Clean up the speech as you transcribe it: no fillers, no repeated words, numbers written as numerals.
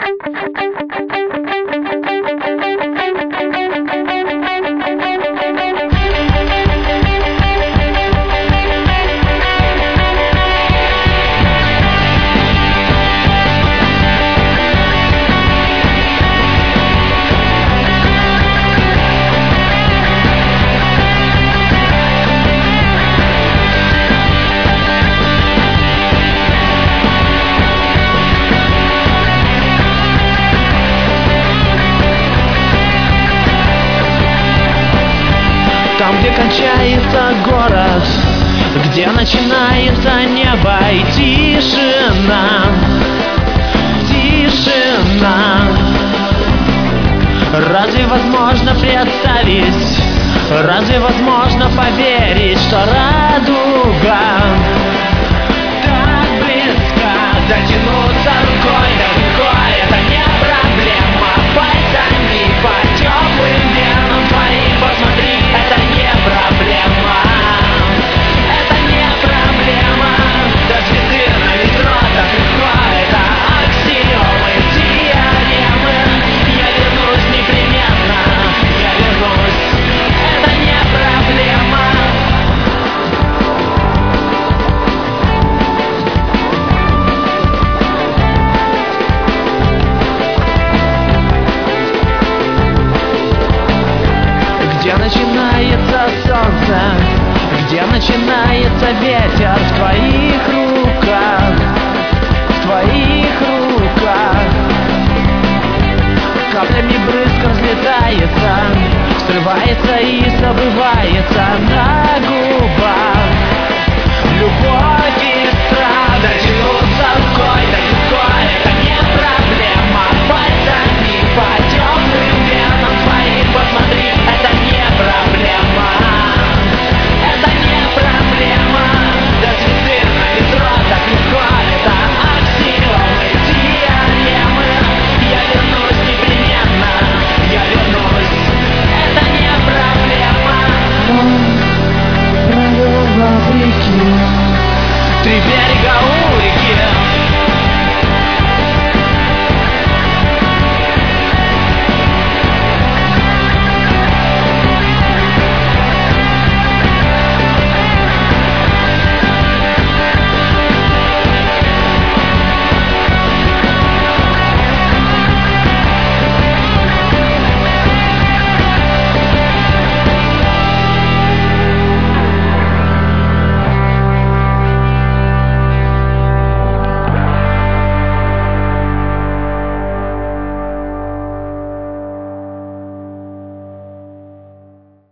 Там, где кончается город, где начинается небо и тишина, тишина. Разве возможно представить, разве возможно поверить, что радуга так близко? Дотянуться рукой далеко — это не проблема. Пальцами по теплым венам твоим посмотри, это не проблема. Это не проблема. До звезды на метро так легко, это аксиомы, теоремы. Я вернусь непременно, я вернусь. Это не проблема. Где начинается солнце, где начинается ветер в твоих руках, в твоих руках. Каплями брызг разлетается, срывается и забывается.